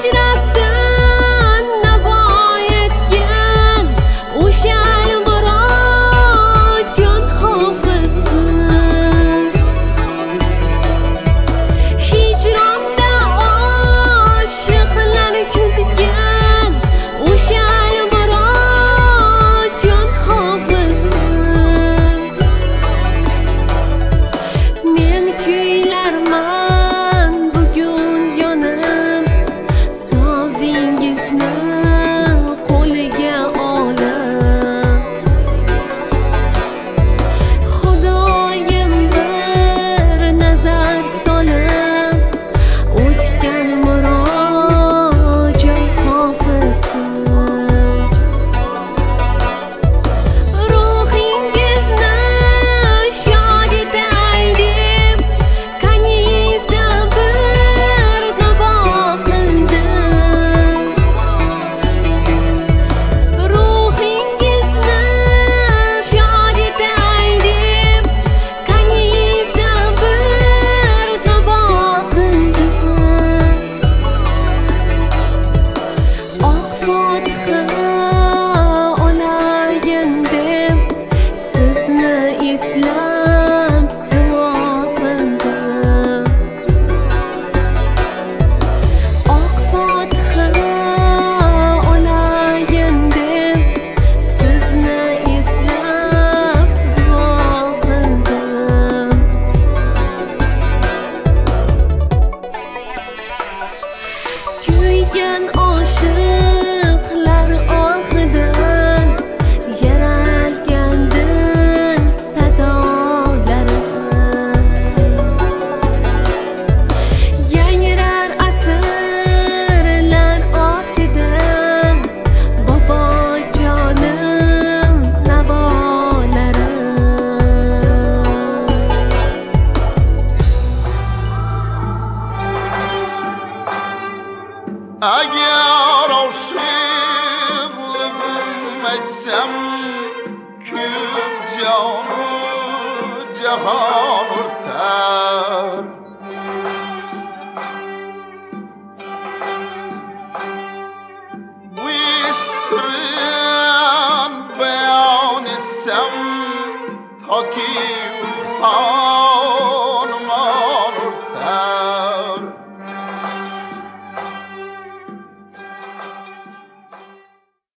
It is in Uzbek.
hicratdan navo etgan o'sha Murodjon hofizsiz. Hijronda oshiqlar kutgan o'sha Murodjon hofizsiz. Men kuylarman bugun yonib, so'zingizni qo'liga olib. Xudoyim bir nazar solib, o'tgan Murodjon hofizsiz. Ruhingizni shod etay deb Kaniza bir navo qildim. Ruhingizni shod etay deb Kaniza bir navo qildim. Oq fotiha olayin deb sizni eslab duo qildim. Oq fotiha olayin deb sizni eslab duo qildim. Kuygan oshiqlar ohidan yaralgan dil sadolari. Yangrar asrlar ortidan bobojonim navolari. Agar oshiqligim aytsam, ko'p jonu jahon o'rtar. Bu sirni bayon etsam, toki